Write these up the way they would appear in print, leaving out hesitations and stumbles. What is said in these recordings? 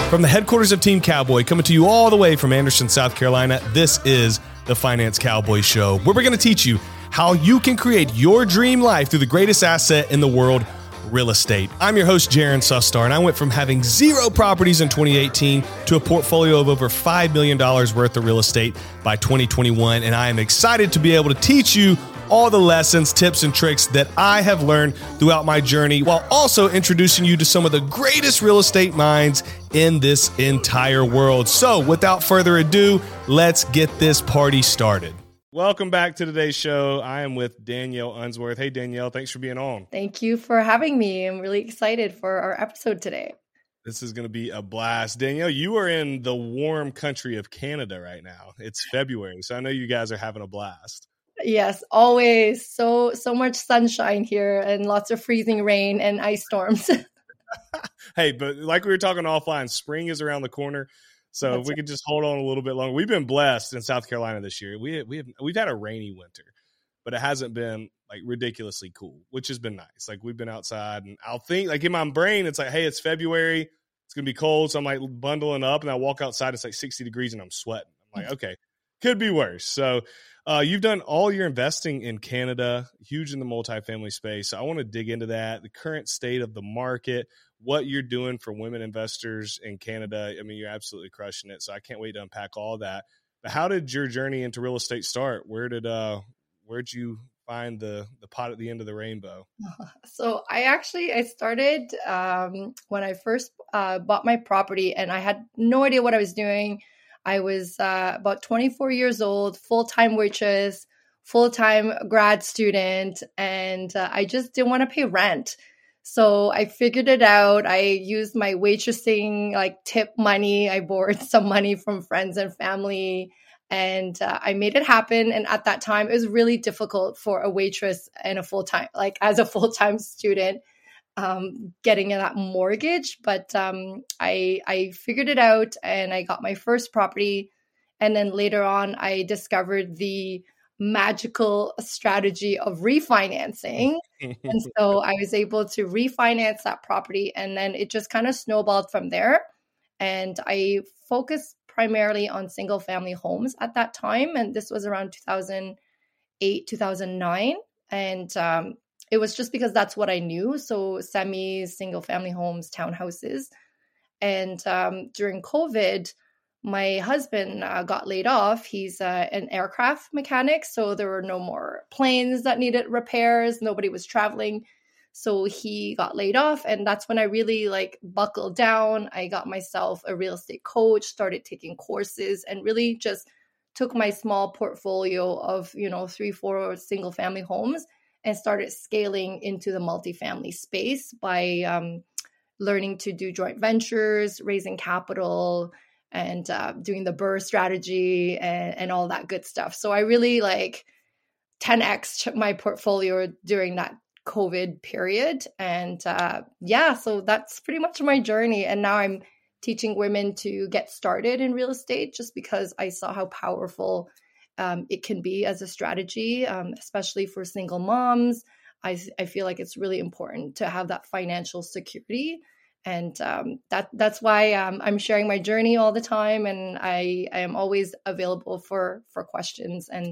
From the headquarters of Team Cowboy, coming to you all the way from Anderson, South Carolina, this is the Finance Cowboy Show, where we're going to teach you how you can create your dream life through the greatest asset in the world, real estate. I'm your host, Jaron Sustar, and I went from having 0 properties in 2018 to a portfolio of over $5 million worth of real estate by 2021, and I am excited to be able to teach you all the lessons, tips, and tricks that I have learned throughout my journey, while also introducing you to some of the greatest real estate minds in this entire world. So without further ado, let's get this party started. Welcome back to today's show. I am with Danielle Unsworth. Hey, Danielle, thanks for being on. Thank you for having me. I'm really excited for our episode today. This is going to be a blast. Danielle, you are in the warm country of Canada right now. It's February, so I know you guys are having a blast. Yes, always. So much sunshine here and lots of freezing rain and ice storms. Hey, but like we were talking offline, spring is around the corner. So if we could just hold on a little bit longer. We've been blessed in South Carolina this year. We've had a rainy winter, but it hasn't been like ridiculously cool, which has been nice. Like we've been outside, and I'll think like in my brain, it's like, hey, it's February. It's going to be cold. So I'm like bundling up, and I walk outside. It's like 60 degrees and I'm sweating. I'm like, okay, could be worse. So you've done all your investing in Canada, huge in the multifamily space. So I want to dig into that, the current state of the market, what you're doing for women investors in Canada. I mean, you're absolutely crushing it. So I can't wait to unpack all that. But how did your journey into real estate start? Where'd you find the pot at the end of the rainbow? So I started when I first bought my property, and I had no idea what I was doing. I was about 24 years old, full-time waitress, full-time grad student, and I just didn't want to pay rent. So I figured it out. I used my waitressing like tip money. I borrowed some money from friends and family, and I made it happen. And at that time, it was really difficult for a waitress and as a full-time student, getting that mortgage. But I figured it out, and I got my first property. And then later on, I discovered the magical strategy of refinancing. And so I was able to refinance that property, and then it just kind of snowballed from there. And I focused primarily on single family homes at that time. And this was around 2008, 2009. And it was just because that's what I knew. So semis, single family homes, townhouses. And during COVID, my husband got laid off. He's an aircraft mechanic. So there were no more planes that needed repairs. Nobody was traveling. So he got laid off. And that's when I really buckled down. I got myself a real estate coach, started taking courses, and really just took my small portfolio of, 3-4 single family homes and started scaling into the multifamily space by learning to do joint ventures, raising capital, and doing the BRRRR strategy and all that good stuff. So I really 10x my portfolio during that COVID period. And so that's pretty much my journey. And now I'm teaching women to get started in real estate just because I saw how powerful it can be as a strategy, especially for single moms. I feel like it's really important to have that financial security. And that's why I'm sharing my journey all the time, and I am always available for questions and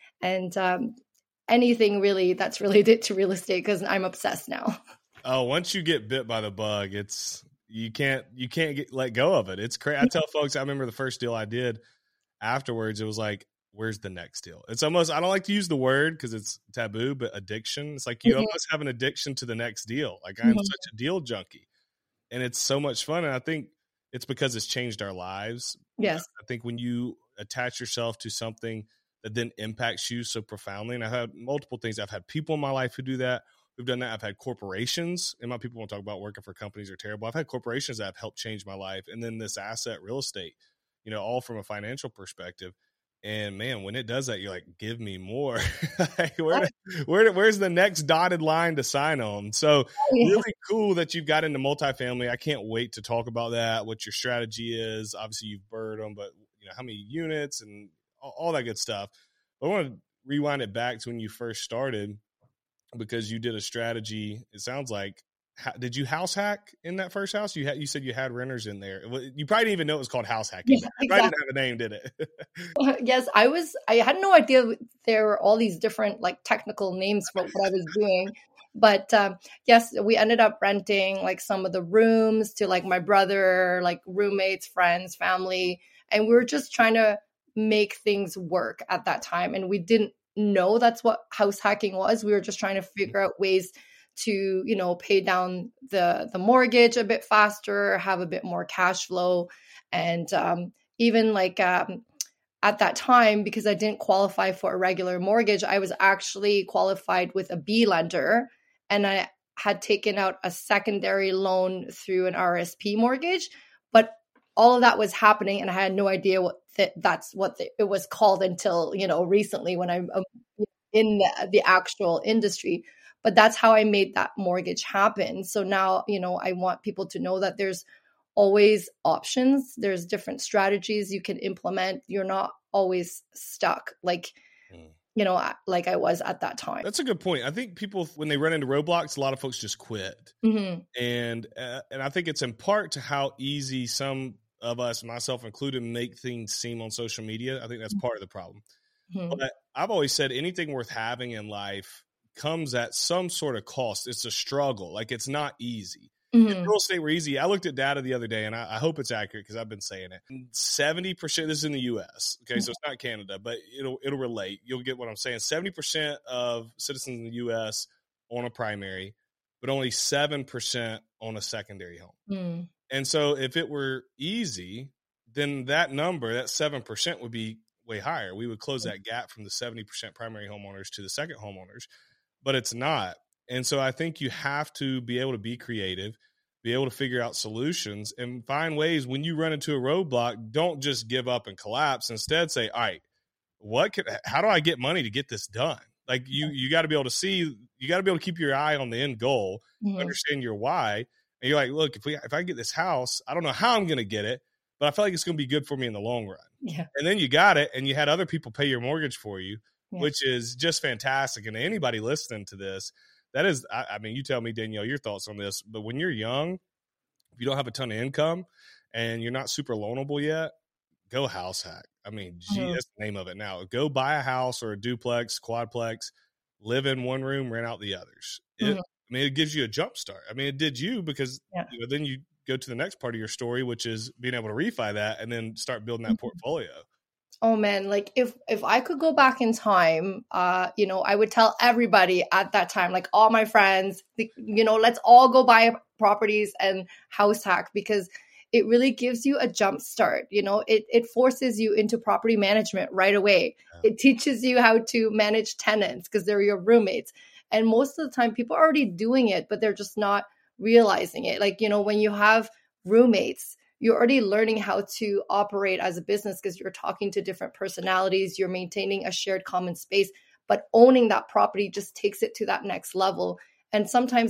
anything really that's related to real estate, because I'm obsessed now. Oh, once you get bit by the bug, you can't let go of it. It's crazy. I tell folks, I remember the first deal I did. Afterwards, it was like, where's the next deal? It's almost, I don't like to use the word because it's taboo, but addiction. It's like you almost have an addiction to the next deal. Like I'm such a deal junkie. And it's so much fun. And I think it's because it's changed our lives. Yes. I think when you attach yourself to something that then impacts you so profoundly, and I've had multiple things. I've had people in my life who do that, who've done that. I've had corporations, and my people won't talk about working for companies are terrible. I've had corporations that have helped change my life. And then this asset, real estate, all from a financial perspective. And man, when it does that, you're like, give me more. Where's the next dotted line to sign on? So really cool that you've got into multifamily. I can't wait to talk about that, what your strategy is. Obviously you've BRRRR'd them, but how many units and all that good stuff. But I want to rewind it back to when you first started, because you did a strategy, it sounds like, did you house hack in that first house? You said you had renters in there. You probably didn't even know it was called house hacking. Yeah, It probably exactly. didn't have a name, did it? Yes, I had no idea there were all these different like technical names for what I was doing. But yes, we ended up renting like some of the rooms to like my brother, like roommates, friends, family, and we were just trying to make things work at that time. And we didn't know that's what house hacking was. We were just trying to figure out ways to, pay down the mortgage a bit faster, have a bit more cash flow, and even like at that time, because I didn't qualify for a regular mortgage, I was actually qualified with a B lender, and I had taken out a secondary loan through an RSP mortgage. But all of that was happening, and I had no idea that's what it was called until recently when I'm in the actual industry. But that's how I made that mortgage happen. So now I want people to know that there's always options. There's different strategies you can implement. You're not always stuck like I was at that time. That's a good point. I think people, when they run into roadblocks, a lot of folks just quit. Mm-hmm. And I think it's in part to how easy some of us, myself included, make things seem on social media. I think that's part of the problem. Mm-hmm. But I've always said anything worth having in life comes at some sort of cost. It's a struggle. Like, it's not easy. Mm-hmm. If real estate were easy, I looked at data the other day, and I hope it's accurate because I've been saying it. 70%, this is in the U.S., okay, so it's not Canada, but it'll relate. You'll get what I'm saying. 70% of citizens in the U.S. own a primary, but only 7% own a secondary home. Mm. And so if it were easy, then that number, that 7%, would be way higher. We would close that gap from the 70% primary homeowners to the second homeowners, but it's not. And so I think you have to be able to be creative, be able to figure out solutions, and find ways when you run into a roadblock, don't just give up and collapse. Instead, say, all right, how do I get money to get this done? Like you got to be able to see, you got to be able to keep your eye on the end goal, mm-hmm. understand your why. And you're like, look, if I get this house, I don't know how I'm going to get it, but I feel like it's going to be good for me in the long run. Yeah. And then you got it, and you had other people pay your mortgage for you, which is just fantastic. And anybody listening to this, that is, I mean, you tell me, Danielle, your thoughts on this, but when you're young, if you don't have a ton of income and you're not super loanable yet, go house hack. I mean, mm-hmm. That's the name of it now. Go buy a house or a duplex, quadplex, live in one room, rent out the others. Mm-hmm. It gives you a jump start. I mean, it did you because then you go to the next part of your story, which is being able to refi that and then start building that mm-hmm. portfolio. Oh man, like if I could go back in time, I would tell everybody at that time, like all my friends, let's all go buy properties and house hack, because it really gives you a jump start. It forces you into property management right away. Yeah. It teaches you how to manage tenants because they're your roommates. And most of the time people are already doing it, but they're just not realizing it. Like, when you have roommates, you're already learning how to operate as a business because you're talking to different personalities, you're maintaining a shared common space, but owning that property just takes it to that next level. And sometimes,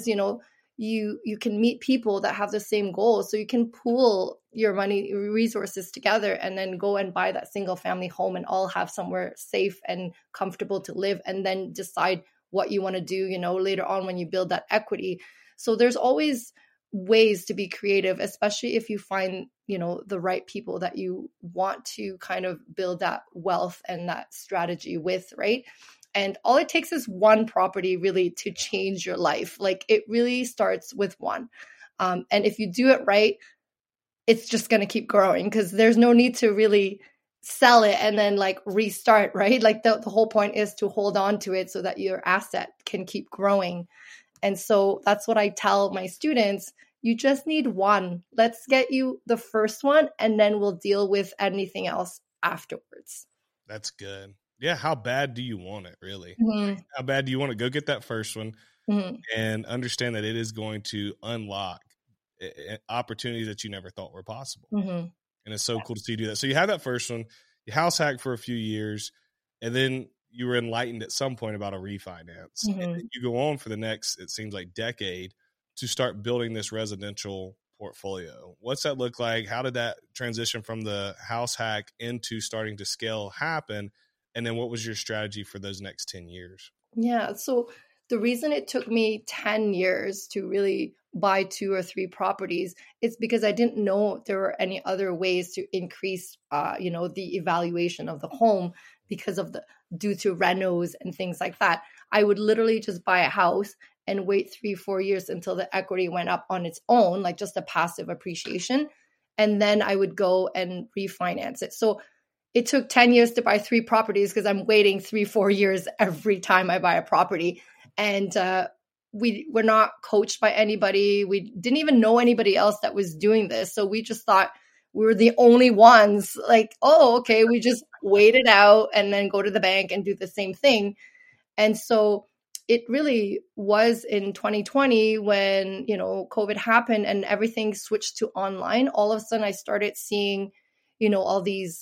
you can meet people that have the same goals. So you can pool your money resources together and then go and buy that single family home and all have somewhere safe and comfortable to live, and then decide what you want to do, later on when you build that equity. So there's always ways to be creative, especially if you find, the right people that you want to kind of build that wealth and that strategy with, right? And all it takes is one property really to change your life. Like, it really starts with one. And if you do it right, it's just going to keep growing because there's no need to really sell it and then like restart, right? Like the whole point is to hold on to it so that your asset can keep growing. And so that's what I tell my students. You just need one. Let's get you the first one, and then we'll deal with anything else afterwards. That's good. Yeah. How bad do you want it, really? Mm-hmm. How bad do you want to go get that first one mm-hmm. and understand that it is going to unlock opportunities that you never thought were possible? Mm-hmm. And it's so cool to see you do that. So you have that first one, you house hack for a few years, and then you were enlightened at some point about a refinance. Mm-hmm. And then you go on for the next, it seems like, decade to start building this residential portfolio. What's that look like? How did that transition from the house hack into starting to scale happen? And then what was your strategy for those next 10 years? Yeah. So the reason it took me 10 years to really buy 2 or 3 properties is because I didn't know there were any other ways to increase, the evaluation of the home because of due to renos and things like that. I would literally just buy a house and wait 3-4 years until the equity went up on its own, like just a passive appreciation. And then I would go and refinance it. So it took 10 years to buy 3 properties because I'm waiting 3-4 years every time I buy a property. And we were not coached by anybody. We didn't even know anybody else that was doing this. So we just thought we were the only ones, like, oh, okay, we just wait it out and then go to the bank and do the same thing. And so it really was in 2020 when, COVID happened and everything switched to online. All of a sudden I started seeing, all these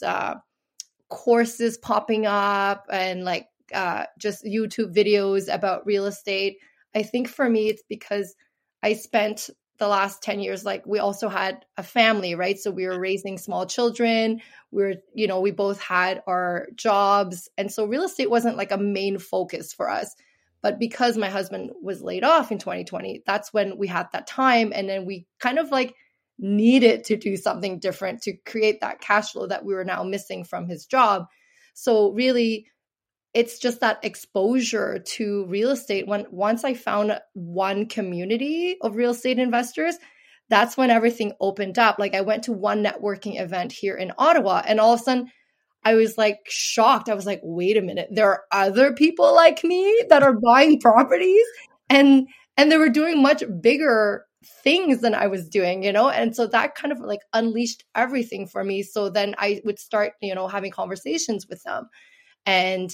courses popping up and like just YouTube videos about real estate. I think for me, it's because I spent the last 10 years, like we also had a family, right? So we were raising small children. We both had our jobs. And so real estate wasn't like a main focus for us. But because my husband was laid off in 2020, that's when we had that time. And then we kind of like needed to do something different to create that cash flow that we were now missing from his job. So really, it's just that exposure to real estate. Once I found one community of real estate investors, that's when everything opened up. Like I went to one networking event here in Ottawa, and all of a sudden I was like shocked. I was like, wait a minute, there are other people like me that are buying properties, and they were doing much bigger things than I was doing, And so that kind of like unleashed everything for me. So then I would start, having conversations with them. And,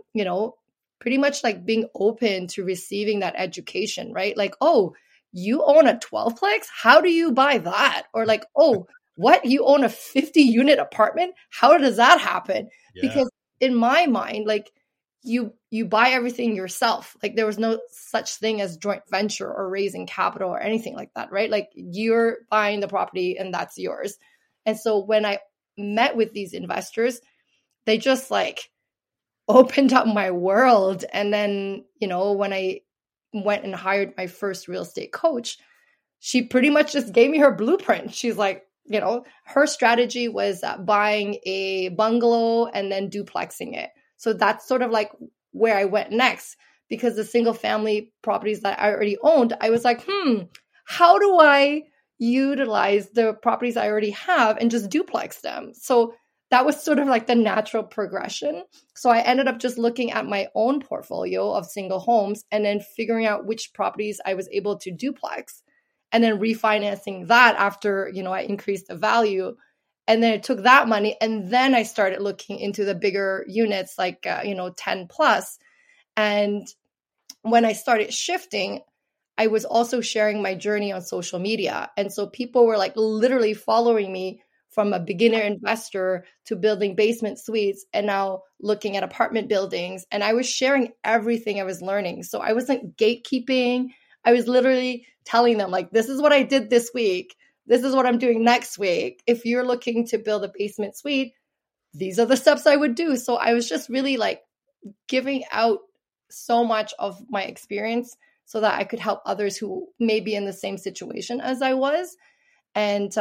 pretty much like being open to receiving that education, right? Like, oh, you own a 12-plex? How do you buy that? Or like, oh, what? You own a 50-unit apartment? How does that happen? Yeah. Because in my mind, like you buy everything yourself. Like there was no such thing as joint venture or raising capital or anything like that, right? Like you're buying the property and that's yours. And so when I met with these investors, they just like opened up my world. And then, when I went and hired my first real estate coach, she pretty much just gave me her blueprint. She's like, her strategy was buying a bungalow and then duplexing it. So that's sort of like where I went next, because the single family properties that I already owned, I was like, how do I utilize the properties I already have and just duplex them? So that was sort of like the natural progression. So I ended up just looking at my own portfolio of single homes and then figuring out which properties I was able to duplex and then refinancing that after, I increased the value. And then it took that money. And then I started looking into the bigger units, like, 10 plus. And when I started shifting, I was also sharing my journey on social media. And so people were like literally following me from a beginner investor to building basement suites and now looking at apartment buildings. And I was sharing everything I was learning. So I wasn't gatekeeping. I was literally telling them like, this is what I did this week. This is what I'm doing next week. If you're looking to build a basement suite, these are the steps I would do. So I was just really like giving out so much of my experience so that I could help others who may be in the same situation as I was. And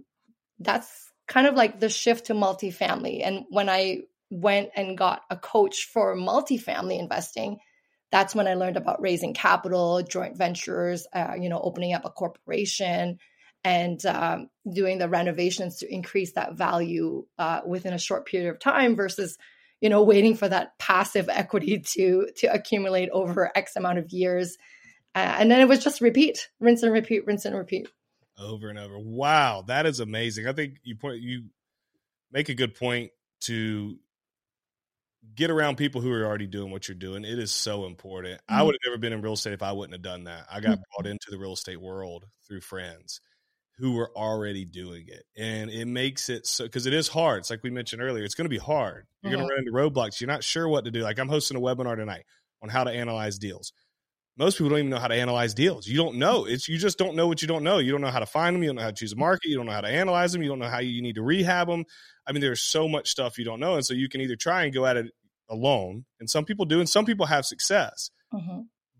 that's kind of like the shift to multifamily. And when I went and got a coach for multifamily investing, that's when I learned about raising capital, joint ventures, opening up a corporation and doing the renovations to increase that value within a short period of time versus, waiting for that passive equity to accumulate over X amount of years. And then it was just repeat, rinse and repeat, rinse and repeat. Over and over. Wow, that is amazing. I think you make a good point to get around people who are already doing what you're doing. It is so important. Mm-hmm. I would have never been in real estate if I wouldn't have done that. I got brought into the real estate world through friends who were already doing it. And it makes it so, because it is hard. It's like we mentioned earlier, it's going to be hard. You're going to run into roadblocks. You're not sure what to do. Like I'm hosting a webinar tonight on how to analyze deals. Most people don't even know how to analyze deals. You don't know. You just don't know what you don't know. You don't know how to find them. You don't know how to choose a market. You don't know how to analyze them. You don't know how you need to rehab them. I mean, there's so much stuff you don't know. And so you can either try and go at it alone, and some people do, and some people have success.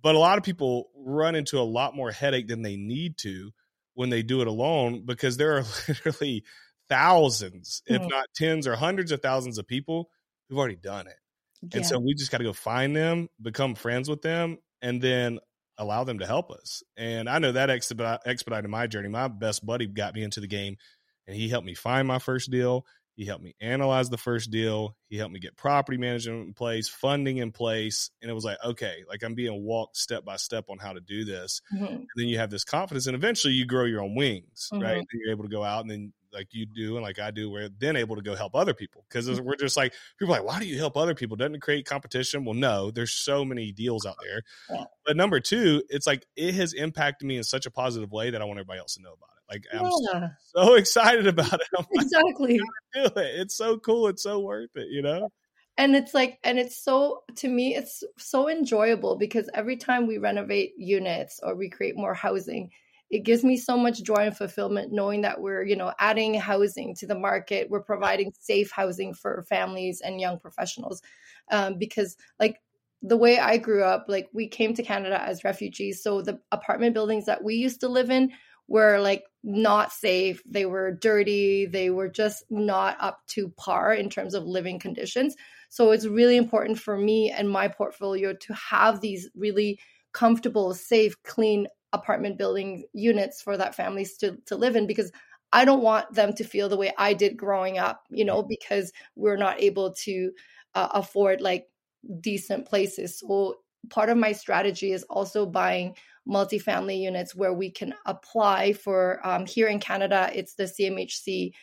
But a lot of people run into a lot more headache than they need to when they do it alone, because there are literally thousands, if not tens or hundreds of thousands of people who've already done it. Yeah. And so we just got to go find them, become friends with them, and then allow them to help us. And I know that expedited my journey. My best buddy got me into the game, and he helped me find my first deal. He helped me analyze the first deal. He helped me get property management in place, funding in place. And it was like, okay, like I'm being walked step by step on how to do this. And then you have this confidence, and eventually you grow your own wings, right? And you're able to go out, and then like you do and like I do, we're then able to go help other people, because we're just like, people are like, why do you help other people? Doesn't it create competition? Well, no, there's so many deals out there. Yeah. But number two, it's like it has impacted me in such a positive way that I want everybody else to know about it. Like I'm so excited about it. Exactly. Do it. It's so cool. It's so worth it, you know? And it's like, and it's so, to me, it's so enjoyable, because every time we renovate units or we create more housing, it gives me so much joy and fulfillment knowing that we're, you know, adding housing to the market. We're providing safe housing for families and young professionals. Because like the way I grew up, like we came to Canada as refugees. So the apartment buildings that we used to live in were like not safe. They were dirty. They were just not up to par in terms of living conditions. So it's really important for me and my portfolio to have these really comfortable, safe, clean apartment building units for that families to live in, because I don't want them to feel the way I did growing up, you know, because we're not able to afford like decent places. So part of my strategy is also buying multifamily units where we can apply for, here in Canada, it's the CMHC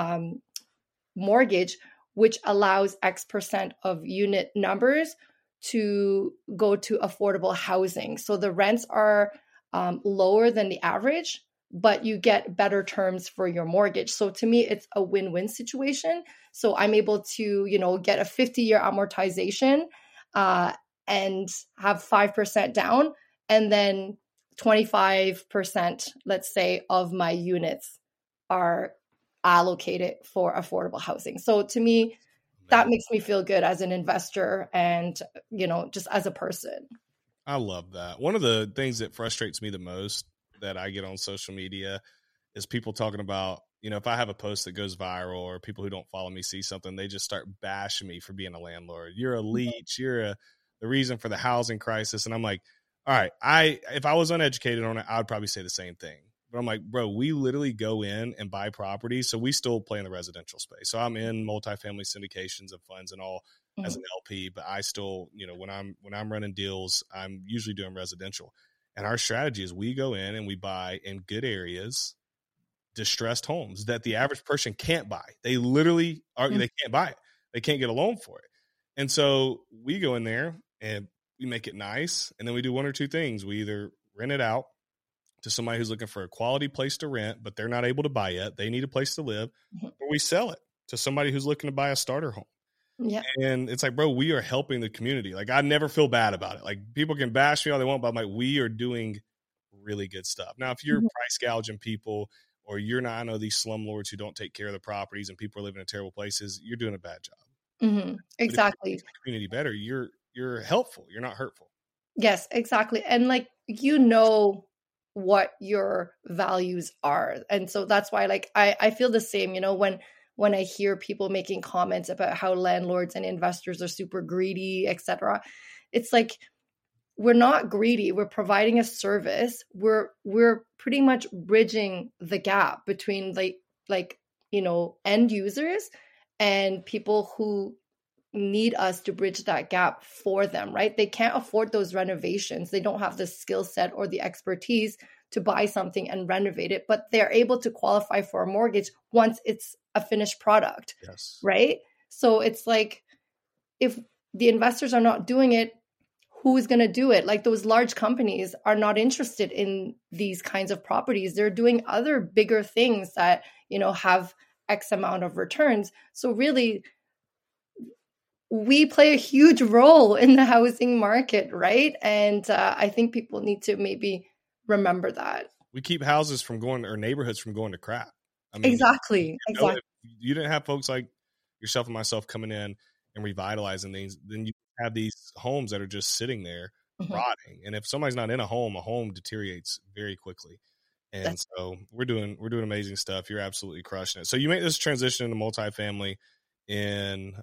mortgage, which allows X% of unit numbers to go to affordable housing. So the rents are lower than the average, but you get better terms for your mortgage. So to me, it's a win-win situation. So I'm able to, you know, get a 50-year amortization and have 5% down, and then 25%, let's say, of my units are allocated for affordable housing. So to me, that makes me feel good as an investor and, you know, just as a person. I love that. One of the things that frustrates me the most that I get on social media is people talking about, you know, if I have a post that goes viral or people who don't follow me see something, they just start bashing me for being a landlord. You're a leech. You're the reason for the housing crisis. And I'm like, all right, if I was uneducated on it, I would probably say the same thing. But I'm like, bro, we literally go in and buy properties. So we still play in the residential space. So I'm in multifamily syndications of funds and all as an LP, but I still, you know, when I'm running deals, I'm usually doing residential. And our strategy is we go in and we buy in good areas, distressed homes that the average person can't buy. They literally they can't buy it. They can't get a loan for it. And so we go in there and we make it nice. And then we do one or two things. We either rent it out to somebody who's looking for a quality place to rent, but they're not able to buy it. They need a place to live, or we sell it to somebody who's looking to buy a starter home. Yeah. And it's like, bro, we are helping the community. Like, I never feel bad about it. Like, people can bash me all they want, but I'm like, we are doing really good stuff. Now, if you're price gouging people, or you're not, I know these slumlords who don't take care of the properties and people are living in terrible places, you're doing a bad job. Exactly. If you make the community better, you're helpful. You're not hurtful. Yes, exactly. And like, you know what your values are. And so that's why, like, I feel the same, you know, when I hear people making comments about how landlords and investors are super greedy, etc. It's like, we're not greedy. We're providing a service. We're pretty much bridging the gap between like, you know, end users and people who need us to bridge that gap for them, right? They can't afford those renovations. They don't have the skill set or the expertise to buy something and renovate it, but they're able to qualify for a mortgage once it's a finished product. Yes. Right? So it's like, if the investors are not doing it, who's going to do it? Like, those large companies are not interested in these kinds of properties. They're doing other bigger things that, you know, have X amount of returns. So really, we play a huge role in the housing market, right? And I think people need to maybe remember that. We keep houses from going, or neighborhoods from going to crap. I mean, exactly. If you didn't have folks like yourself and myself coming in and revitalizing things, then you have these homes that are just sitting there rotting. And if somebody's not in a home deteriorates very quickly. And so we're doing amazing stuff. You're absolutely crushing it. So you make this transition into multifamily in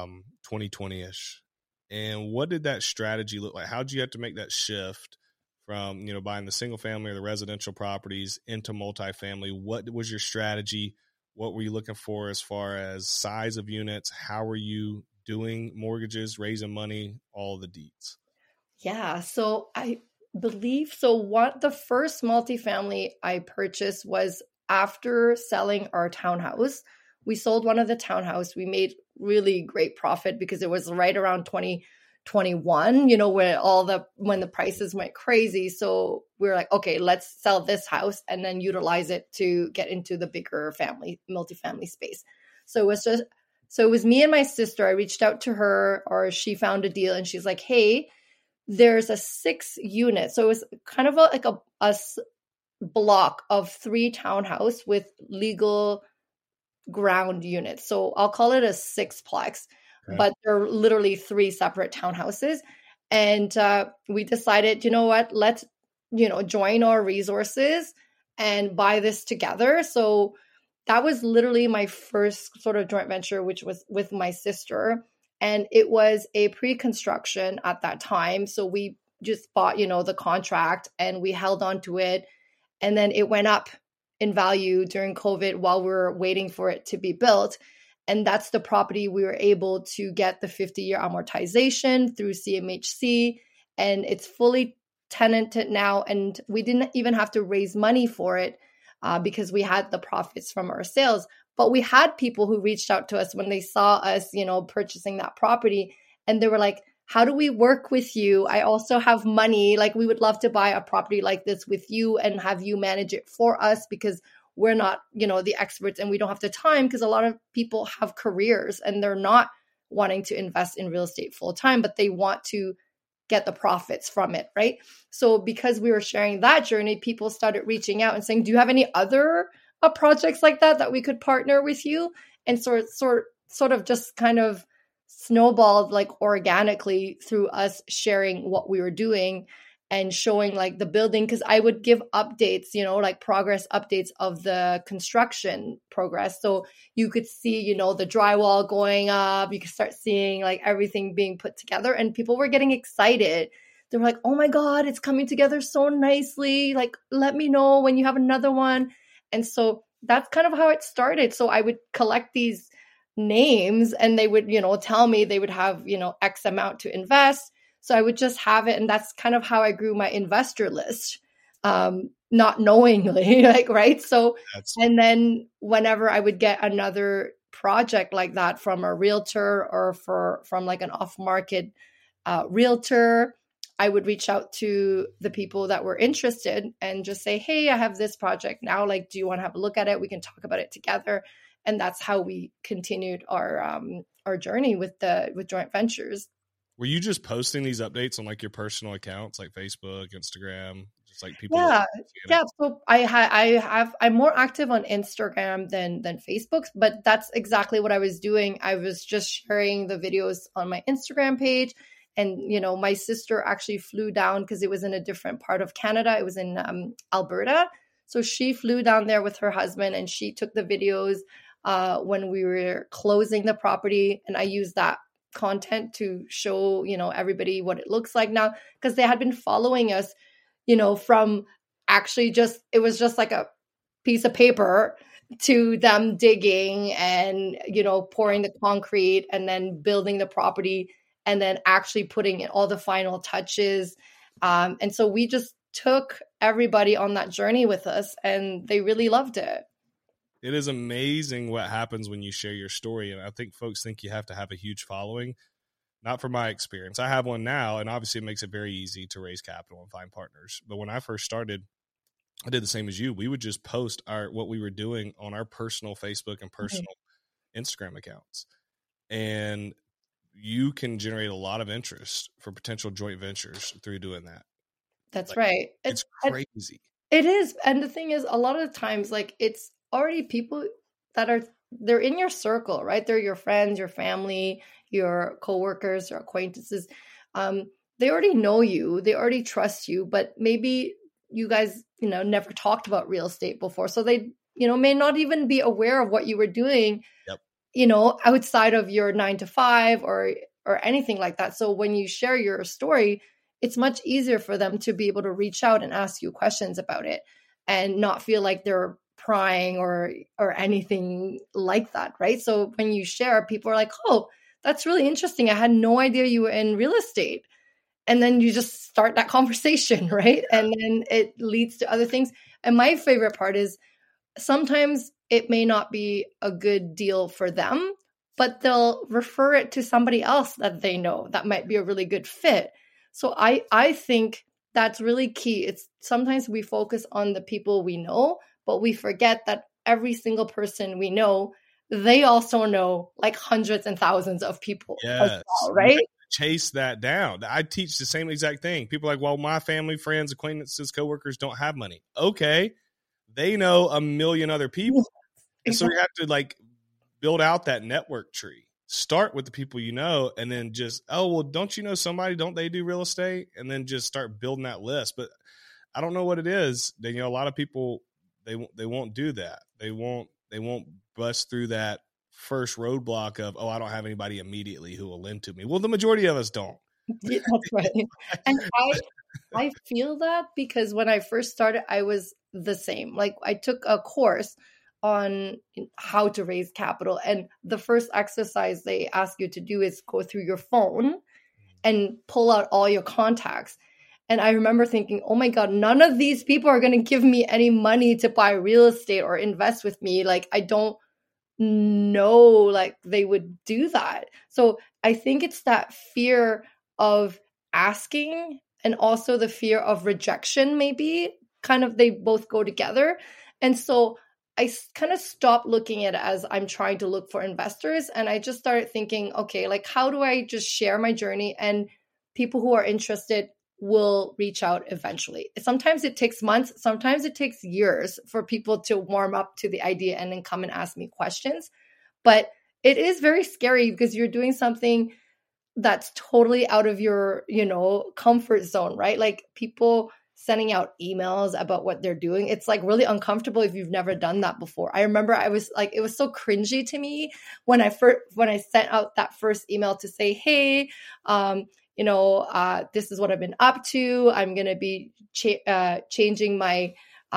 2020-ish. And what did that strategy look like? How did you have to make that shift from, buying the single family or the residential properties into multifamily? What was your strategy? What were you looking for as far as size of units? How were you doing mortgages, raising money, all the deets? Yeah. So I believe what the first multifamily I purchased was after selling our townhouse. We sold one of the townhouse. We made really great profit because it was right around 2021, when the prices went crazy. So we were like, okay, let's sell this house and then utilize it to get into the bigger multifamily space. So it was me and my sister. I reached out to her, or she found a deal, and she's like, hey, there's a 6 unit. So it was kind of a block of 3 townhouse with legal ground units. So I'll call it a 6-plex, but they're literally 3 separate townhouses. And we decided, you know what, let's, join our resources and buy this together. So that was literally my first sort of joint venture, which was with my sister. And it was a pre-construction at that time. So we just bought, the contract, and we held on to it. And then it went up in value during COVID while we were waiting for it to be built. And that's the property we were able to get the 50-year amortization through CMHC. And it's fully tenanted now. And we didn't even have to raise money for it because we had the profits from our sales. But we had people who reached out to us when they saw us, purchasing that property. And they were like, how do we work with you? I also have money. Like, we would love to buy a property like this with you and have you manage it for us, because we're not, the experts, and we don't have the time, because a lot of people have careers and they're not wanting to invest in real estate full time, but they want to get the profits from it, right? So because we were sharing that journey, people started reaching out and saying, do you have any other projects like that we could partner with you? And sort of just kind of snowballed like organically through us sharing what we were doing and showing like the building, because I would give updates, like progress updates of the construction progress. So you could see, the drywall going up, you could start seeing like everything being put together, and people were getting excited. They were like, oh my God, it's coming together so nicely. Like, let me know when you have another one. And so that's kind of how it started. So I would collect these names, and they would, tell me they would have, X amount to invest. So I would just have it. And that's kind of how I grew my investor list, not knowingly, like, right. So, and then whenever I would get another project like that from a realtor or from like an off-market realtor, I would reach out to the people that were interested and just say, hey, I have this project now. Like, do you want to have a look at it? We can talk about it together. And that's how we continued our journey with joint ventures. Were you just posting these updates on like your personal accounts, like Facebook, Instagram, just like people? Yeah. So I'm more active on Instagram than Facebook, but that's exactly what I was doing. I was just sharing the videos on my Instagram page. And, my sister actually flew down because it was in a different part of Canada. It was in Alberta. So she flew down there with her husband, and she took the videos when we were closing the property. And I used that content to show, everybody what it looks like now, because they had been following us, from actually it was just like a piece of paper to them digging and, pouring the concrete and then building the property and then actually putting in all the final touches. And so we just took everybody on that journey with us, and they really loved it. It is amazing what happens when you share your story. And I think folks think you have to have a huge following. Not from my experience. I have one now, and obviously it makes it very easy to raise capital and find partners. But when I first started, I did the same as you. We would just post what we were doing on our personal Facebook and personal Instagram accounts. And you can generate a lot of interest for potential joint ventures through doing that. That's right. It's crazy. It is. And the thing is, a lot of the times, like, it's already people that they're in your circle, right? They're your friends, your family, your coworkers, your acquaintances. they already know you, they already trust you, but maybe you guys, never talked about real estate before. So they, may not even be aware of what you were doing, Yep. Outside of your 9 to 5 or anything like that. So when you share your story, it's much easier for them to be able to reach out and ask you questions about it and not feel like they're prying or anything like that, right? So when you share, people are like, oh, that's really interesting. I had no idea you were in real estate. And then you just start that conversation, right? And then it leads to other things. And my favorite part is sometimes it may not be a good deal for them, but they'll refer it to somebody else that they know that might be a really good fit. So I think that's really key. It's sometimes we focus on the people we know, but we forget that every single person we know, they also know like hundreds and thousands of people as well, right? Chase that down. I teach the same exact thing. People are like, well, my family, friends, acquaintances, coworkers don't have money. Okay. They know a million other people. And so you have to like build out that network tree. Start with the people you know, and then just, oh, well, don't you know somebody? Don't they do real estate? And then just start building that list. But I don't know what it is. A lot of people, they won't do that. They won't bust through that first roadblock of, oh, I don't have anybody immediately who will lend to me. Well, the majority of us don't. Yeah, that's right. And I feel that because when I first started, I was the same. Like I took a course on how to raise capital. And the first exercise they ask you to do is go through your phone and pull out all your contacts. And I remember thinking, oh my God, none of these people are going to give me any money to buy real estate or invest with me. Like I don't know, like they would do that. So I think it's that fear of asking and also the fear of rejection, maybe kind of they both go together. And so I kind of stopped looking at it as I'm trying to look for investors. And I just started thinking, okay, like how do I just share my journey and people who are interested will reach out eventually. Sometimes it takes months, sometimes it takes years for people to warm up to the idea and then come and ask me questions. But it is very scary because you're doing something that's totally out of your, comfort zone, right? Like people sending out emails about what they're doing. It's like really uncomfortable if you've never done that before. I remember I was like, it was so cringy to me when I sent out that first email to say, hey, this is what I've been up to. I'm going to be changing my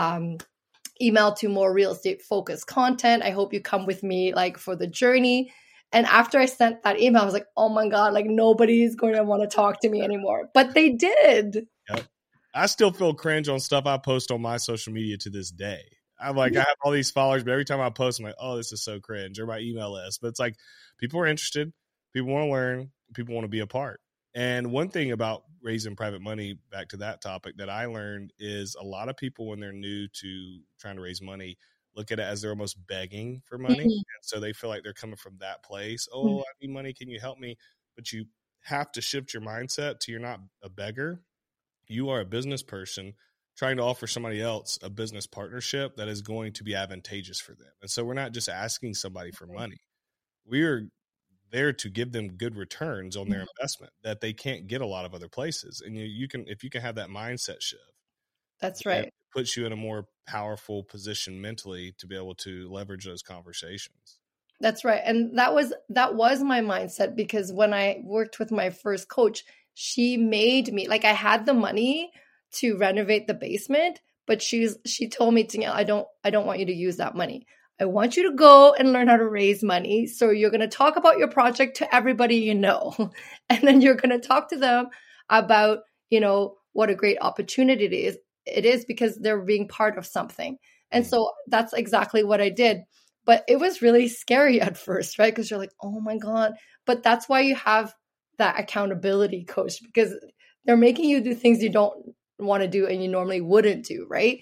email to more real estate focused content. I hope you come with me like for the journey. And after I sent that email, I was like, oh my God, like nobody's going to want to talk to me anymore. But they did. Yep. I still feel cringe on stuff I post on my social media to this day. I'm like, I have all these followers, but every time I post, I'm like, oh, this is so cringe, or my email list. But it's like people are interested. People want to learn. People want to be a part. And one thing about raising private money, back to that topic, that I learned is a lot of people when they're new to trying to raise money, look at it as they're almost begging for money. Mm-hmm. And so they feel like they're coming from that place. Oh, mm-hmm. I need money. Can you help me? But you have to shift your mindset to you're not a beggar. You are a business person trying to offer somebody else a business partnership that is going to be advantageous for them. And so we're not just asking somebody for money. We are there to give them good returns on their investment that they can't get a lot of other places. And you can, if you can have that mindset shift, that's right. It puts you in a more powerful position mentally to be able to leverage those conversations. That's right. And that was my mindset, because when I worked with my first coach, she made me, like, I had the money to renovate the basement, but she told me, Danielle, I don't want you to use that money. I want you to go and learn how to raise money. So you're going to talk about your project to everybody you know. And then you're going to talk to them about, what a great opportunity it is because they're being part of something. And so that's exactly what I did. But it was really scary at first, right? Because you're like, oh my God. But that's why you have that accountability coach, because they're making you do things you don't want to do and you normally wouldn't do, right?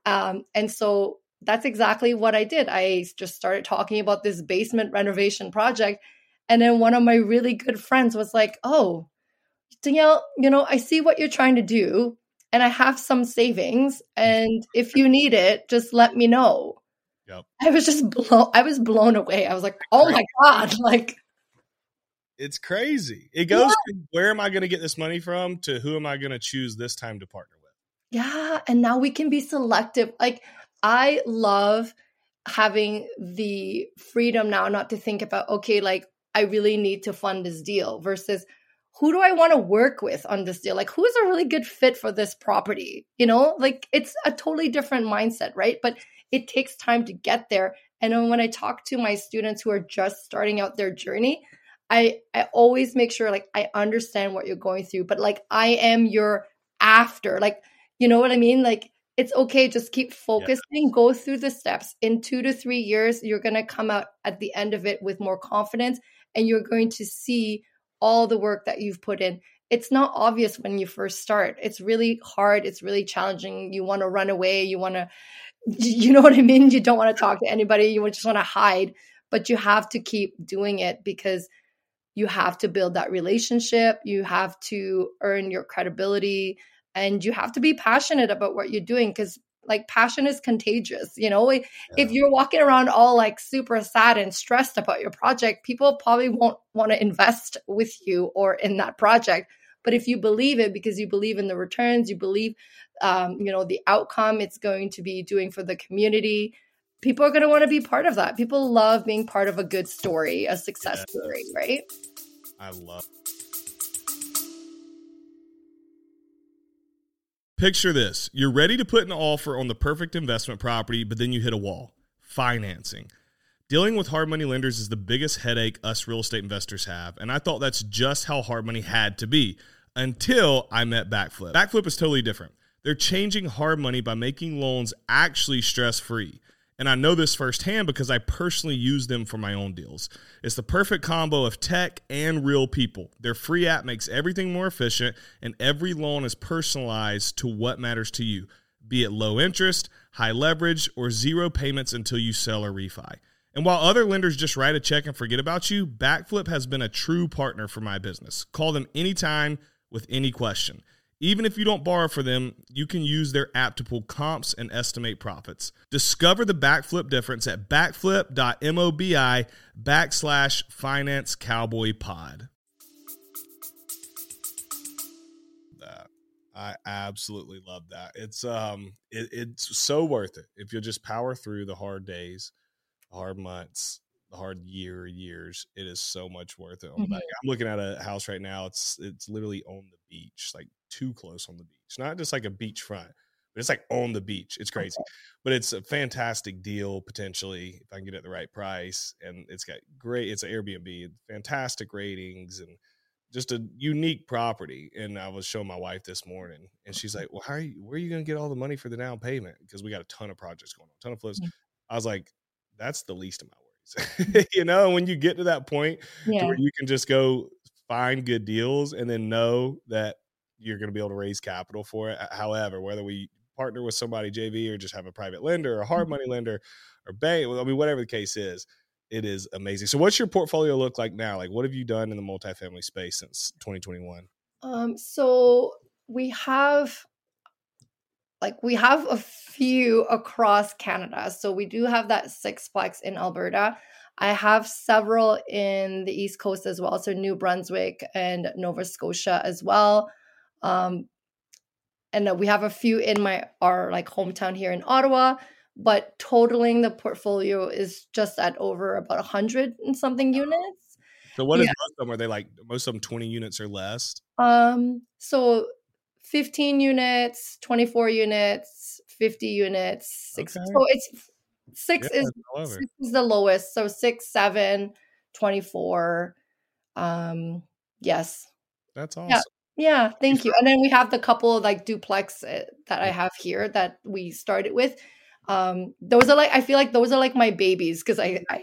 And so that's exactly what I did. I just started talking about this basement renovation project. And then one of my really good friends was like, oh, Danielle, I see what you're trying to do and I have some savings. And if you need it, just let me know. Yep. I was blown away. I was like, oh my God, like, It's crazy. It goes from where am I going to get this money from to who am I going to choose this time to partner with? Yeah. And now we can be selective. Like, I love having the freedom now not to think about, okay, like I really need to fund this deal versus who do I want to work with on this deal? Like, who's a really good fit for this property? You know, like it's a totally different mindset, right? But it takes time to get there. And then when I talk to my students who are just starting out their journey, I always make sure like I understand what you're going through, but like I am your after, like, you know what I mean? Like, it's okay. Just keep focusing, go through the steps. In 2 to 3 years, you're going to come out at the end of it with more confidence and you're going to see all the work that you've put in. It's not obvious when you first start. It's really hard. It's really challenging. You want to run away. You want to, you know what I mean? You don't want to talk to anybody. You just want to hide, but you have to keep doing it because you have to build that relationship. You have to earn your credibility. And you have to be passionate about what you're doing because like passion is contagious. You know, if you're walking around all like super sad and stressed about your project, people probably won't want to invest with you or in that project. But if you believe it because you believe in the returns, you believe, you know, the outcome it's going to be doing for the community, people are going to want to be part of that. People love being part of a good story, a success story, right? I love. Picture this. You're ready to put an offer on the perfect investment property, but then you hit a wall. Financing. Dealing with hard money lenders is the biggest headache us real estate investors have, and I thought that's just how hard money had to be until I met Backflip. Backflip is totally different. They're changing hard money by making loans actually stress-free. And I know this firsthand because I personally use them for my own deals. It's the perfect combo of tech and real people. Their free app makes everything more efficient, and every loan is personalized to what matters to you, be it low interest, high leverage, or zero payments until you sell or refi. And while other lenders just write a check and forget about you, Backflip has been a true partner for my business. Call them anytime with any question. Even if you don't borrow for them, you can use their app to pull comps and estimate profits. Discover the Backflip difference at backflip.mobi/FinanceCowboyPod. I absolutely love that. It's so worth it if you'll just power through the hard days, the hard months, the hard years. It is so much worth it. I'm looking at a house right now. It's literally on the beach, like too close on the beach. Not just like a beachfront, but it's like on the beach. It's crazy, but it's a fantastic deal potentially if I can get it at the right price. And it's got great. It's an Airbnb, fantastic ratings, and just a unique property. And I was showing my wife this morning, and she's like, "Well, where are you going to get all the money for the down payment? Because we got a ton of projects going on, a ton of flows." I was like, "That's the least of my worries." You know, when you get to that point to where you can just go find good deals and then know that you're going to be able to raise capital for it. However, whether we partner with somebody JV or just have a private lender or a hard money lender or bank, I mean, whatever the case is, it is amazing. So what's your portfolio look like now? Like, what have you done in the multifamily space since 2021? So we have a few across Canada. So we do have that sixplex in Alberta. I have several in the East Coast as well. So New Brunswick and Nova Scotia as well. And we have a few in our like hometown here in Ottawa, but totaling the portfolio is just at over about 100 and something units. So what is most of them? Are they like most of them 20 units or less? So 15 units, 24 units, 50 units, 6. Okay. So it's 6 is the lowest. So 6, 7, 24. Yes. That's awesome. Yeah, thank you. And then we have the couple of like duplex that I have here that we started with. Those are like, I feel like those are like my babies because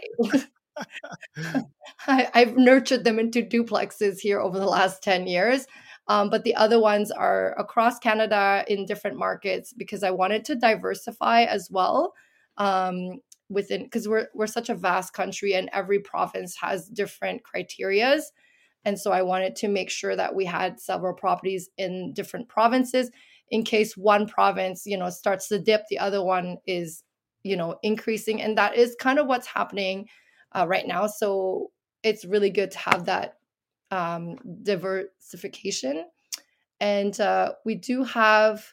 I've nurtured them into duplexes here over the last 10 years. But the other ones are across Canada in different markets because I wanted to diversify as well. Because we're such a vast country and every province has different criterias. And so I wanted to make sure that we had several properties in different provinces in case one province, starts to dip, the other one is, increasing. And that is kind of what's happening right now. So it's really good to have that diversification. And we do have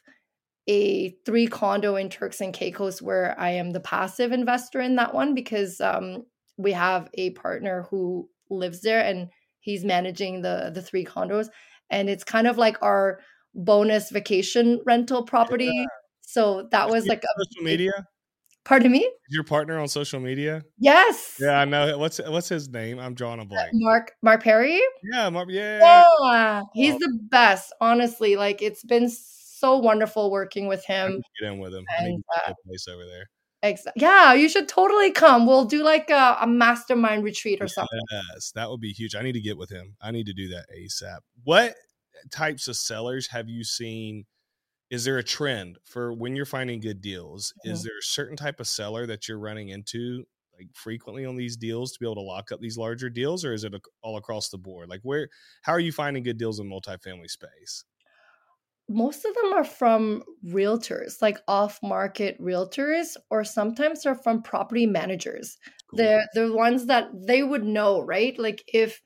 a 3 condo in Turks and Caicos where I am the passive investor in that one because we have a partner who lives there and he's managing the 3 condos. And it's kind of like our bonus vacation rental property. Yeah. So that Is was he like on a social big, media? pardon me? Is your partner on social media? Yes. Yeah, I know. What's his name? I'm drawing a blank. Mark Perry? Yeah, yeah. Yeah, he's Oh, the best, honestly. Like it's been so wonderful working with I him. need to get in with him. I need And to get a place over there. yeah, you should totally come. We'll do like a mastermind retreat or something. Yes, that would be huge. I need to get with him. I need to do that ASAP. What types of sellers have you seen? Is there a trend for when you're finding good deals? Is Mhm. there a certain type of seller that you're running into like frequently on these deals to be able to lock up these larger deals, or is it all across the board? Like how are you finding good deals in multifamily space? Most of them are from realtors, like off-market realtors, or sometimes they're from property managers. Cool. They're the ones that they would know, right? Like if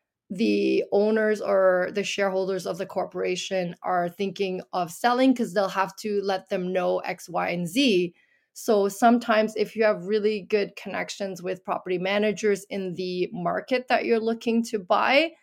the owners or the shareholders of the corporation are thinking of selling because they'll have to let them know X, Y, and Z. So sometimes, if you have really good connections with property managers in the market that you're looking to buy,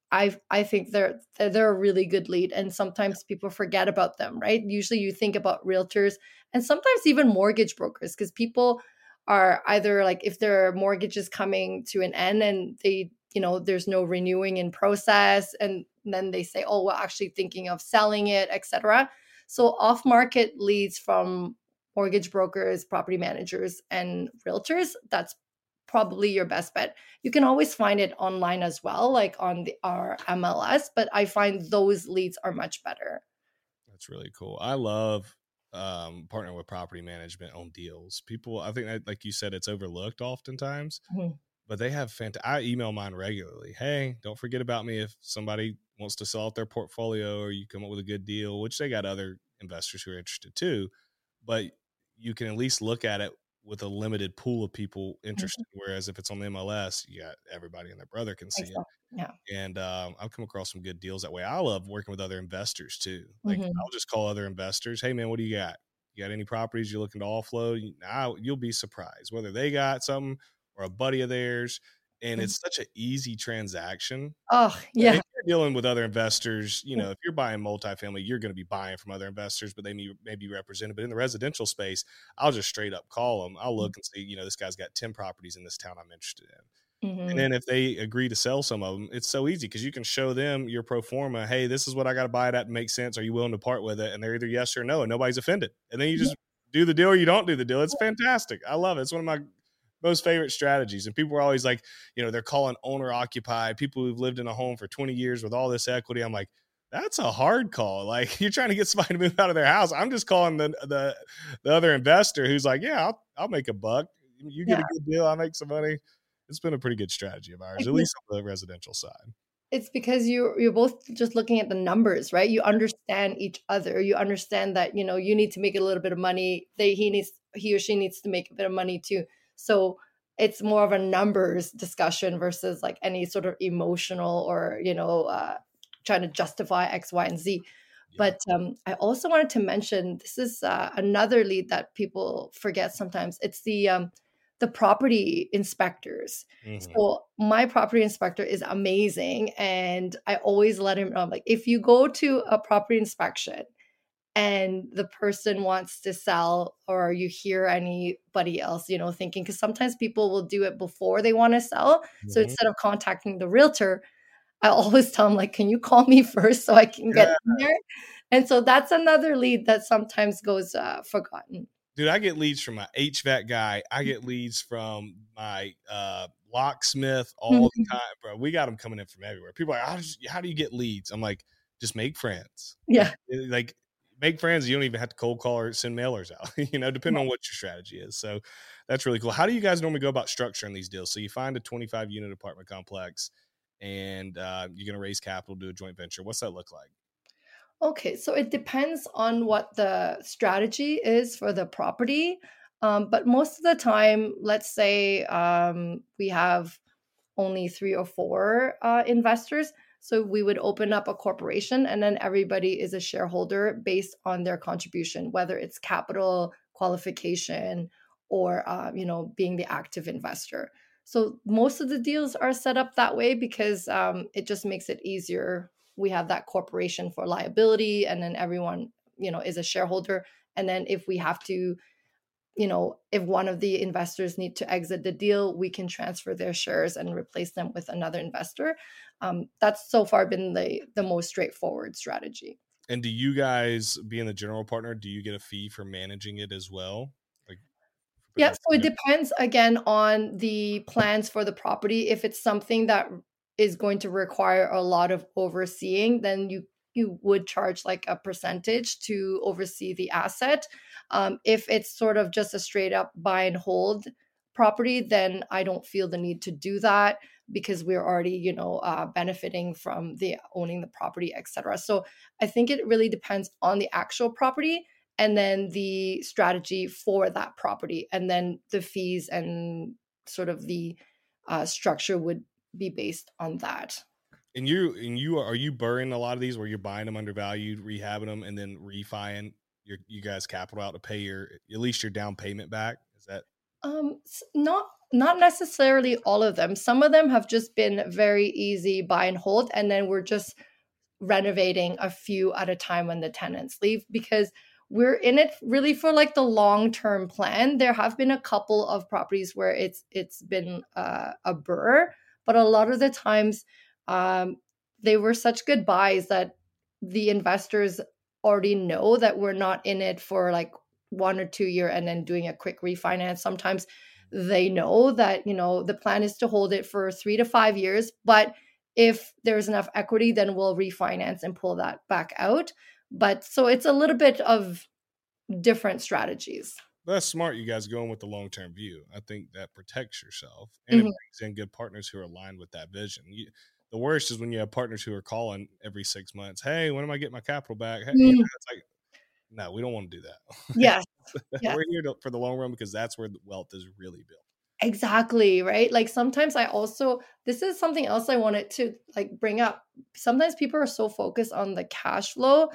I think they're a really good lead, and sometimes people forget about them, right? Usually, you think about realtors and sometimes even mortgage brokers because people are either like if their mortgage is coming to an end and they there's no renewing in process, and then they say, oh, we're actually thinking of selling it, etc. So off market leads from mortgage brokers, property managers, and realtors, that's probably your best bet. You can always find it online as well, like on our MLS, but I find those leads are much better. That's really cool. I love partnering with property management on deals. People, I think that, like you said, it's overlooked oftentimes, Mhm. but they have I email mine regularly. Hey, don't forget about me if somebody wants to sell out their portfolio or you come up with a good deal, which they got other investors who are interested too. But you can at least look at it with a limited pool of people Mhm. interested. Whereas if it's on the MLS, you got everybody and their brother can see it. Exactly. Yeah. And I've come across some good deals that way. I love working with other investors too. Like Mhm. I'll just call other investors. Hey man, what do you got? You got any properties you're looking to offload? You'll be surprised whether they got something or a buddy of theirs. And Mhm. it's such an easy transaction. Oh, If yeah. you're dealing with other investors, if you're buying multifamily, you're going to be buying from other investors, but they may be represented. But in the residential space, I'll just straight up call them. I'll look and see, this guy's got 10 properties in this town I'm interested in. And Mhm. then if they agree to sell some of them, it's so easy because you can show them your pro forma. Hey, this is what I got to buy it at to make sense. Are you willing to part with it? And they're either yes or no, and nobody's offended. And then you Yeah. just do the deal or you don't do the deal. It's fantastic. I love it. It's one of my most favorite strategies. And people are always like, they're calling owner occupied, people who've lived in a home for 20 years with all this equity. I'm like, that's a hard call. Like you're trying to get somebody to move out of their house. I'm just calling the other investor who's like, yeah, I'll make a buck. You get Yeah. a good deal, I make some money. It's been a pretty good strategy of ours, at least on the residential side. It's because you're both just looking at the numbers, right? You understand each other. You understand that, you need to make a little bit of money. He or she needs to make a bit of money too. So it's more of a numbers discussion versus like any sort of emotional or, trying to justify X, Y, and Z. Yeah. But I also wanted to mention this is another lead that people forget sometimes. It's the property inspectors. Mhm. So my property inspector is amazing, and I always let him know, like, if you go to a property inspection and the person wants to sell, or you hear anybody else, thinking, because sometimes people will do it before they want to sell. So Mhm. instead of contacting the realtor, I always tell them, like, can you call me first so I can get Yeah. in there? And so that's another lead that sometimes goes forgotten. Dude, I get leads from my HVAC guy. I get leads from my locksmith all the time, bro. We got them coming in from everywhere. People are like, how do you get leads? I'm like, just make friends. Yeah. Like make friends. You don't even have to cold call or send mailers out, depending on what your strategy is. So that's really cool. How do you guys normally go about structuring these deals? So you find a 25 unit apartment complex and you're going to raise capital, do a joint venture. What's that look like? Okay, so it depends on what the strategy is for the property. But most of the time, let's say we have only 3 or 4 investors. So we would open up a corporation, and then everybody is a shareholder based on their contribution, whether it's capital, qualification, or being the active investor. So most of the deals are set up that way because it just makes it easier. We have that corporation for liability, and then everyone is a shareholder. And then if we have to, if one of the investors need to exit the deal, we can transfer their shares and replace them with another investor. That's so far been the most straightforward strategy. And do you guys, being the general partner, do you get a fee for managing it as well? Yeah, so it depends again on the plans for the property. If it's something that is going to require a lot of overseeing, then you would charge like a percentage to oversee the asset. If it's sort of just a straight up buy and hold property, then I don't feel the need to do that because we're already, benefiting from the owning the property, etc. So I think it really depends on the actual property, and then the strategy for that property, and then the fees and sort of the structure would be based on that. And are you burning a lot of these where you're buying them undervalued, rehabbing them, and then refining you guys capital out to pay at least your down payment back? Is that not necessarily all of them. Some of them have just been very easy buy and hold, and then we're just renovating a few at a time when the tenants leave, because we're in it really for like the long-term plan. There have been a couple of properties where it's been a burr, but a lot of the times they were such good buys that the investors already know that we're not in it for like 1 or 2 year and then doing a quick refinance. Sometimes they know that, the plan is to hold it for 3 to 5 years, but if there's enough equity, then we'll refinance and pull that back out. But so it's a little bit of different strategies. That's smart. You guys going with the long-term view. I think that protects yourself, and it brings in good partners who are aligned with that vision. The worst is when you have partners who are calling every 6 months. Hey, when am I getting my capital back? Hey, it's like, no, we don't want to do that. Yes. We're here for the long run, because that's where the wealth is really built. Exactly. Right. Like sometimes this is something else I wanted to like bring up. Sometimes people are so focused on the cash flow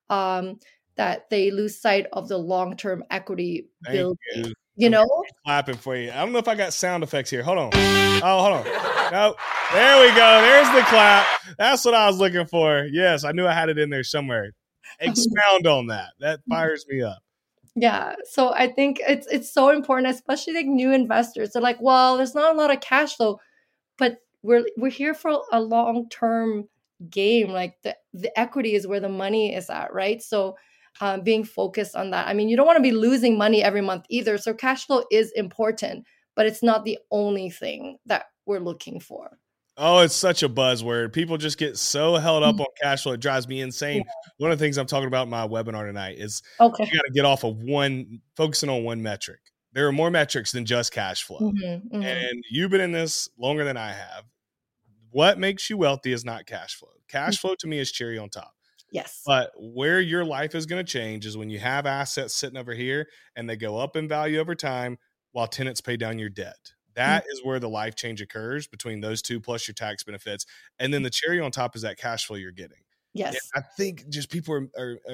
that they lose sight of the long-term equity building. I'm clapping for you. I don't know if I got sound effects here. Hold on. Oh, hold on. No, there we go. There's the clap. That's what I was looking for. Yes, I knew I had it in there somewhere. Expound on that. That fires me up. Yeah. So I think it's so important, especially like new investors. They're like, well, there's not a lot of cash flow, but we're here for a long-term game. Like the equity is where the money is at, right? So being focused on that. I mean, you don't want to be losing money every month either. So cash flow is important, but it's not the only thing that we're looking for. Oh, it's such a buzzword. People just get so held up on cash flow. It drives me insane. Yeah. One of the things I'm talking about in my webinar tonight is you got to get off of focusing on one metric. There are more metrics than just cash flow. And you've been in this longer than I have. What makes you wealthy is not cash flow. Cash flow to me is cherry on top. Yes. But where your life is going to change is when you have assets sitting over here and they go up in value over time while tenants pay down your debt. That is where the life change occurs between those two plus your tax benefits. And then the cherry on top is that cash flow you're getting. Yes. And I think just people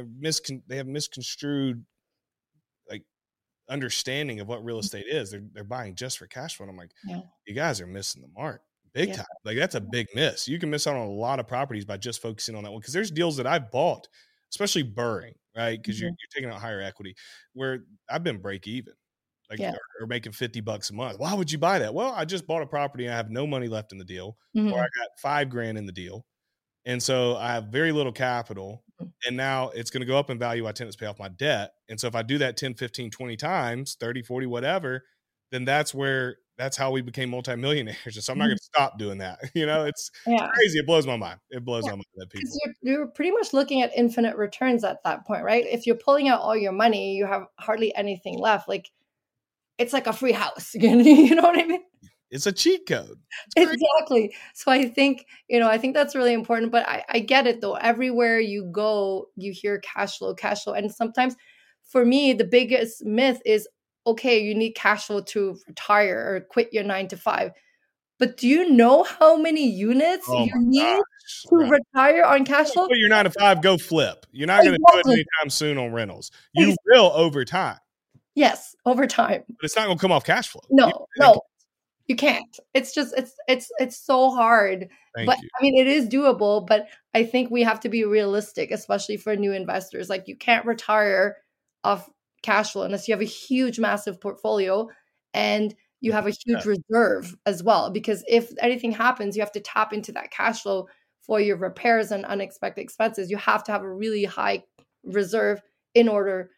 they have misconstrued like understanding of what real estate is. They're buying just for cash flow. And I'm like, you guys are missing the mark big time. Like that's a big miss. You can miss out on a lot of properties by just focusing on that one. Cause there's deals that I've bought, especially burring, right? Cause you're taking out higher equity where I've been break even. Or making $50 a month. Why would you buy that? Well, I just bought a property and I have no money left in the deal, or I got $5,000 in the deal. And so I have very little capital, and now it's going to go up in value while tenants pay off my debt. And so if I do that 10, 15, 20 times, 30, 40, whatever, then that's how we became multimillionaires. And so I'm not going to stop doing that. It's crazy. It blows my mind. It blows my mind that people. You're pretty much looking at infinite returns at that point, right? If you're pulling out all your money, you have hardly anything left. Like, it's like a free house. You know what I mean? It's a cheat code. Exactly. So I think that's really important, but I get it though. Everywhere you go, you hear cash flow. And sometimes for me, the biggest myth is, okay, you need cash flow to retire or quit your 9 to 5. But do you know how many units Oh you my need gosh. to Right. retire on cash flow? Quit your 9 to 5, go flip. You're not going to do it Exactly. anytime soon on rentals. You will over time, Yes, over time. but it's not going to come off cash flow. No, you can't. It's just it's so hard. Thank But you. I mean, it is doable, but I think we have to be realistic, especially for new investors. Like, you can't retire off cash flow unless you have a huge, massive portfolio and you have a huge reserve as well. Because if anything happens, you have to tap into that cash flow for your repairs and unexpected expenses. You have to have a really high reserve in order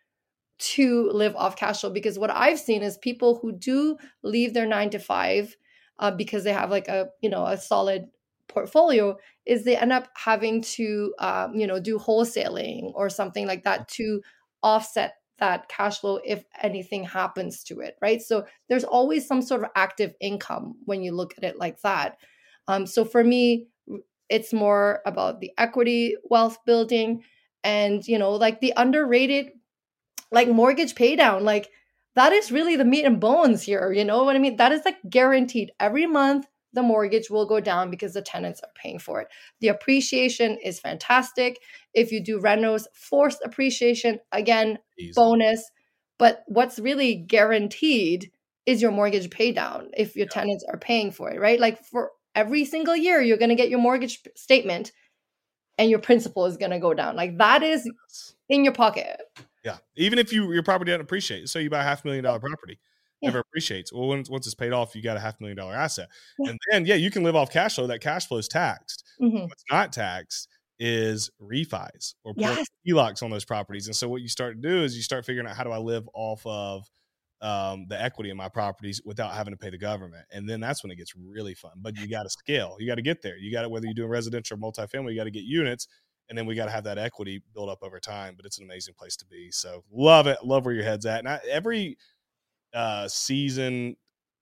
to live off cash flow. Because what I've seen is people who do leave their 9 to 5 because they have like a solid portfolio, is they end up having to do wholesaling or something like that to offset that cash flow if anything happens to it, right? So there's always some sort of active income when you look at it like that. So for me, it's more about the equity wealth building, and like the underrated, like mortgage pay down, like that is really the meat and bones here. You know what I mean? That is like guaranteed every month. The mortgage will go down because the tenants are paying for it. The appreciation is fantastic. If you do renos, forced appreciation, again, Easy. bonus. But what's really guaranteed is your mortgage pay down if your tenants are paying for it, right? Like for every single year, you're going to get your mortgage statement and your principal is going to go down. Like that is in your pocket. Yeah. Even if your property doesn't appreciate, so you buy a $500,000 property, never appreciates. Well, once it's paid off, you got a $500,000 asset. And then, you can live off cash flow. That cash flow is taxed. What's not taxed is refis or HELOCs on those properties. And so what you start to do is you start figuring out, how do I live off of the equity in my properties without having to pay the government? And then that's when it gets really fun. But you got to scale. You got to get there. You got to, whether you're doing residential or multifamily, you got to get units. And then we got to have that equity build up over time. But it's an amazing place to be. So love it. Love where your head's at. And every seasoned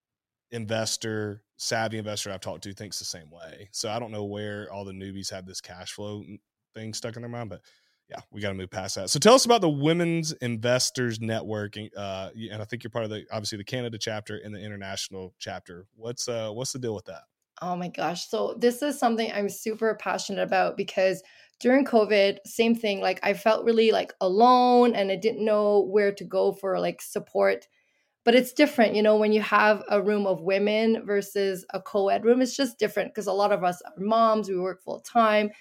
investor, savvy investor I've talked to thinks the same way. So I don't know where all the newbies have this cash flow thing stuck in their mind. But yeah, we got to move past that. So tell us about the Women's Investors Networking. And I think you're part of obviously the Canada chapter and the international chapter. What's the deal with that? Oh my gosh. So this is something I'm super passionate about, because during COVID, same thing, like I felt really like alone and I didn't know where to go for like support. But it's different, when you have a room of women versus a co-ed room. It's just different because a lot of us are moms, we work full time.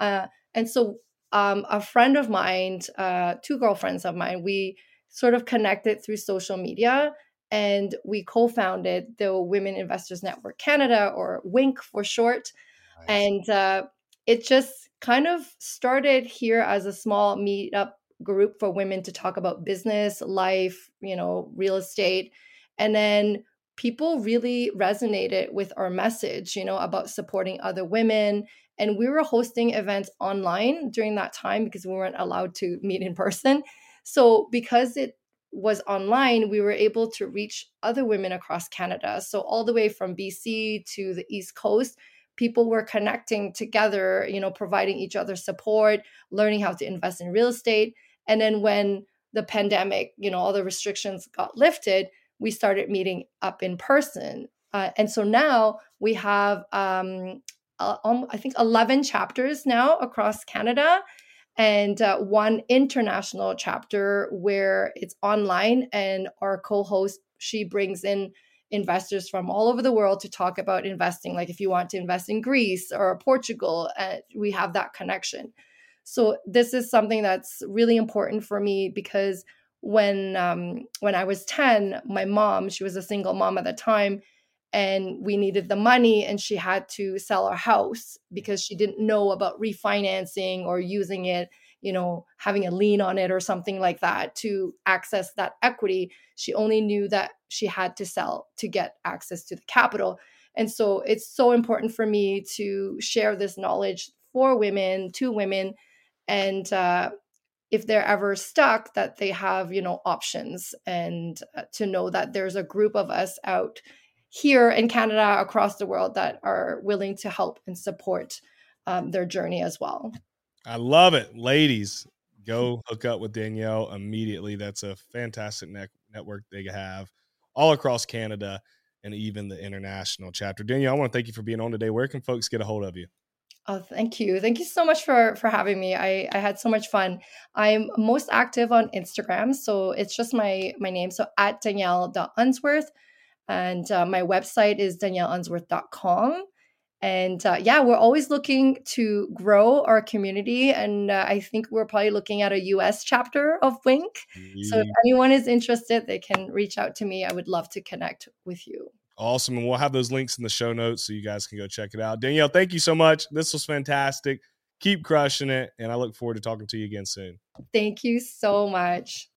And so a friend of mine, two girlfriends of mine, we sort of connected through social media, and we co-founded the Women Investors Network Canada, or WINC for short. Nice. And it just kind of started here as a small meetup group for women to talk about business, life, real estate. And then people really resonated with our message, about supporting other women. And we were hosting events online during that time because we weren't allowed to meet in person. So because it was online, we were able to reach other women across Canada. So all the way from BC to the East Coast, people were connecting together, providing each other support, learning how to invest in real estate. And then when the pandemic, all the restrictions got lifted, we started meeting up in person. And so now we have, I think, 11 chapters now across Canada, and one international chapter where it's online. And our co-host, she brings in investors from all over the world to talk about investing. Like if you want to invest in Greece or Portugal, we have that connection. So this is something that's really important for me, because when I was 10, my mom, she was a single mom at the time, and we needed the money, and she had to sell our house because she didn't know about refinancing or using it, having a lien on it or something like that to access that equity. She only knew that she had to sell to get access to the capital. And so it's so important for me to share this knowledge for women, to women, and if they're ever stuck, that they have, options, and to know that there's a group of us out here in Canada, across the world, that are willing to help and support their journey as well. I love it. Ladies, go hook up with Danielle immediately. That's a fantastic network they have all across Canada. and even the international chapter. Danielle, I want to thank you for being on today. Where can folks get a hold of you? Oh, thank you. Thank you so much for having me. I had so much fun. I'm most active on Instagram. So it's just my name. So at Danielle.Unsworth. And my website is danielleunsworth.com. And we're always looking to grow our community. And I think we're probably looking at a US chapter of Wink. So if anyone is interested, they can reach out to me. I would love to connect with you. Awesome. And we'll have those links in the show notes so you guys can go check it out. Danielle, thank you so much. This was fantastic. Keep crushing it. And I look forward to talking to you again soon. Thank you so much.